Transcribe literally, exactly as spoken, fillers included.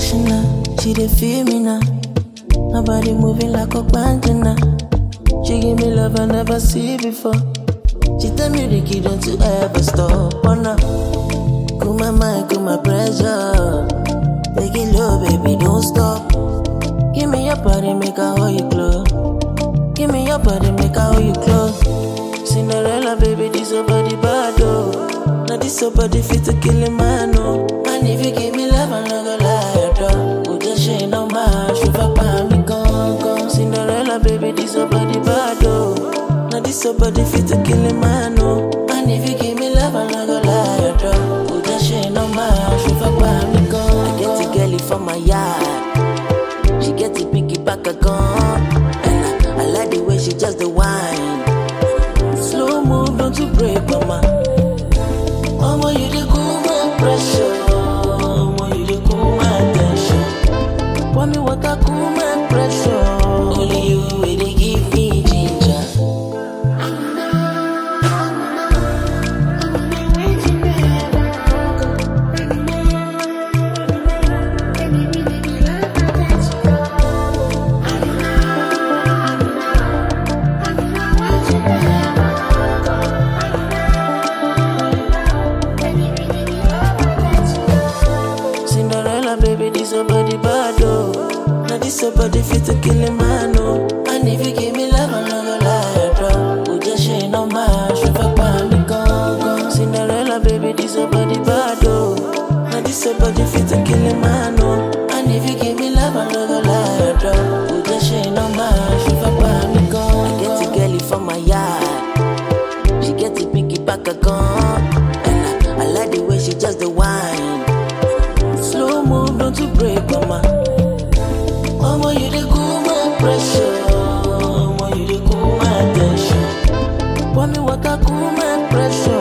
conditioner. She dey feel me now. Her body moving like a bandana. She give me love I never see before. She tell me Ricky don't you ever stop. Oh no. Cool my mind, cool my pressure. Take it low, baby, don't stop. Give me your body, make I hold you close. Give me your body, make I hold you close. Cinderella, baby, this your body bad, oh. Now this your body fit to kill a man, oh. And if you give me love, I'm not gonna lie, oh. Go just shake no man, should fuck by me, gone, gone. Cinderella, baby, this your body bad, oh. Now this your body fit to kill a man, oh. And if you give me love, I'm not gonna lie, oh. Go just shake no man, should fuck by me, gone. I get a girlie from my yard. She get a piggy back a gun. And I, I like the way she just the wine. Slow move, don't you break, mama. Mama, you the cool my pressure. Mama, you the cool my tension. Want me what I cool my pressure. Only you will they give me ginger. Baby, this your body bad, oh. Now this your body fit to kill a man, oh. And if you give me love, I'm not gonna lie, bro. Go just shake no man, should fuck by me, gone, gone. Cinderella, baby, this your body bad, oh. Now this your body fit to kill a man, oh. And if you give me love, I'm not gonna lie, bro. Go just shake no man, should fuck by me, gone. I get a girlie from my yard. She get a piggy back a gun. And I, I like the way she just the wine. Slow move, don't you break, mama. Mama, you the cool my pressure. Mama, you the cool my tension. Want me what I cool my pressure.